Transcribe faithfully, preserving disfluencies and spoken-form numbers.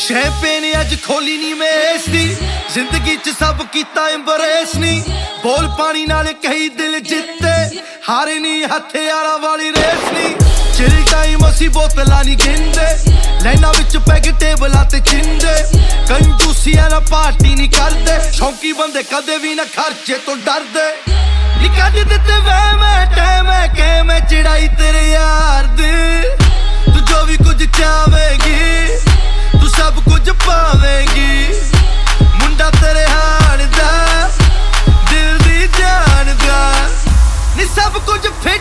champagne अज खोली नी mess दी जिंदगी च सब कीता एम्बरेस नी बोल पानी नाल कई दिल जिते हारे नी हथियारा वाली रेस नी चिल टाइम असी बोतलां नी गिनदे लाइनां विच पैग टेबलां ते चिंदे कंजूसियां ना पार्टी नी करदे शौकी बंदे कदे भी ना खर्चे तो डरदे नी कद दित्ते वे मैं टाइम है के मैं चिड़ाई तेरे यार दी तू जो भी कुछ चाहेगी तू सब कुछ पावेगी मुंडा तेरे हाण दा दिल दी जान दा नी सब कुछ